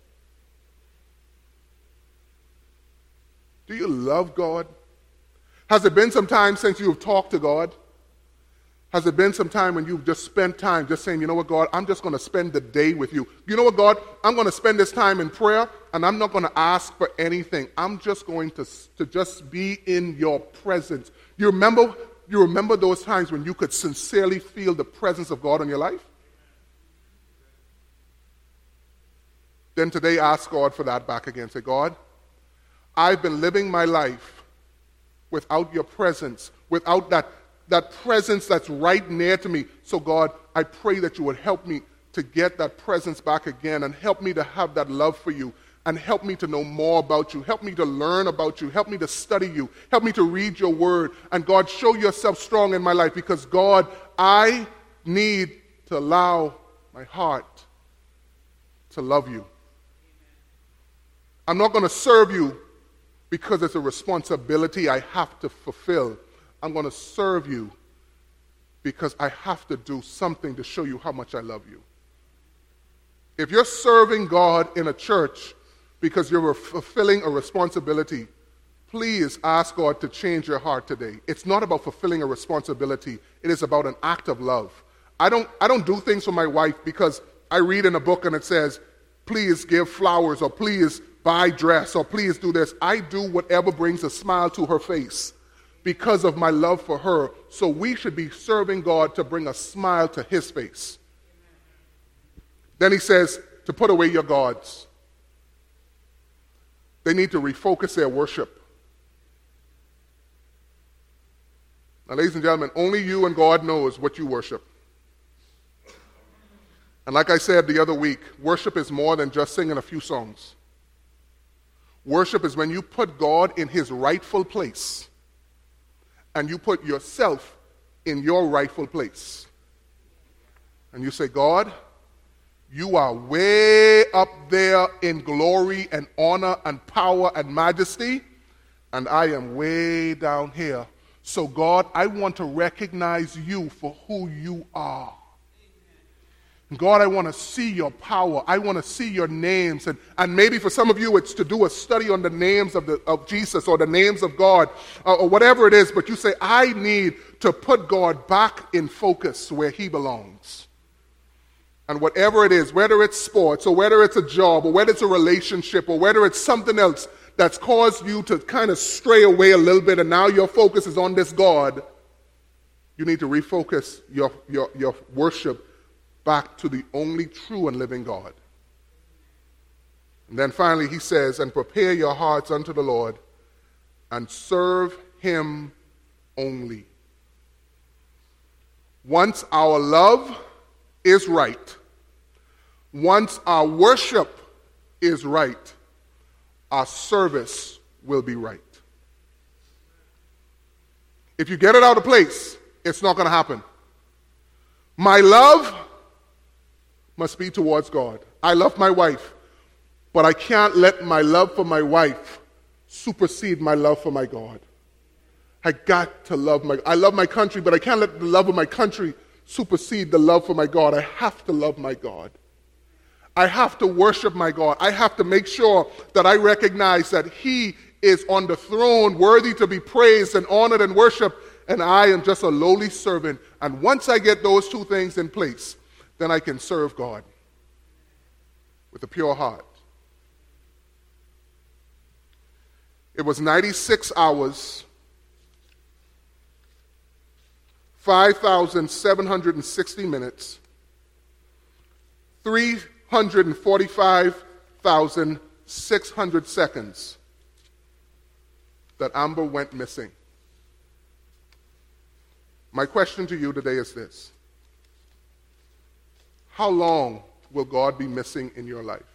Do you love God? Has it been some time since you've talked to God? Has it been some time when you've just spent time just saying, you know what, God, I'm just going to spend the day with you. You know what, God, I'm going to spend this time in prayer, and I'm not going to ask for anything. I'm just going to just be in your presence. You remember those times when you could sincerely feel the presence of God in your life? Then today ask God for that back again. Say, God, I've been living my life without your presence, without that presence that's right near to me. So God, I pray that you would help me to get that presence back again, and help me to have that love for you, and help me to know more about you. Help me to learn about you. Help me to study you. Help me to read your word. And God, show yourself strong in my life, because God, I need to allow my heart to love you. I'm not going to serve you because it's a responsibility I have to fulfill. I'm going to serve you because I have to do something to show you how much I love you. If you're serving God in a church because you're fulfilling a responsibility, please ask God to change your heart today. It's not about fulfilling a responsibility. It is about an act of love. I don't do things for my wife because I read in a book and it says, please give flowers, or please buy dress, or please do this. I do whatever brings a smile to her face because of my love for her. So we should be serving God to bring a smile to his face. Then he says to put away your gods. They need to refocus their worship. Now, ladies and gentlemen, only you and God knows what you worship. And like I said the other week, worship is more than just singing a few songs. Worship is when you put God in his rightful place, and you put yourself in your rightful place. And you say, God, you are way up there in glory and honor and power and majesty, and I am way down here. So God, I want to recognize you for who you are. God, I want to see your power. I want to see your names. And maybe for some of you, it's to do a study on the names of Jesus or the names of God or whatever it is. But you say, I need to put God back in focus where he belongs. And whatever it is, whether it's sports or whether it's a job or whether it's a relationship or whether it's something else that's caused you to kind of stray away a little bit and now your focus is on this God, you need to refocus your worship back to the only true and living God. And then finally he says, and prepare your hearts unto the Lord and serve him only. Once our love is right, once our worship is right, our service will be right. If you get it out of place, it's not going to happen. My love must be towards God. I love my wife, but I can't let my love for my wife supersede my love for my God. I got to love I love my country, but I can't let the love of my country supersede the love for my God. I have to love my God. I have to worship my God. I have to make sure that I recognize that he is on the throne, worthy to be praised and honored and worshiped, and I am just a lowly servant. And once I get those two things in place, then I can serve God with a pure heart. It was 96 hours, 5,760 minutes, 345,600 seconds that Amber went missing. My question to you today is this: how long will God be missing in your life?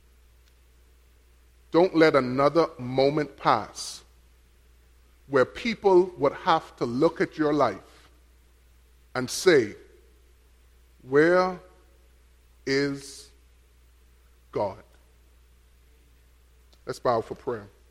Don't let another moment pass where people would have to look at your life and say, where is God? Let's bow for prayer.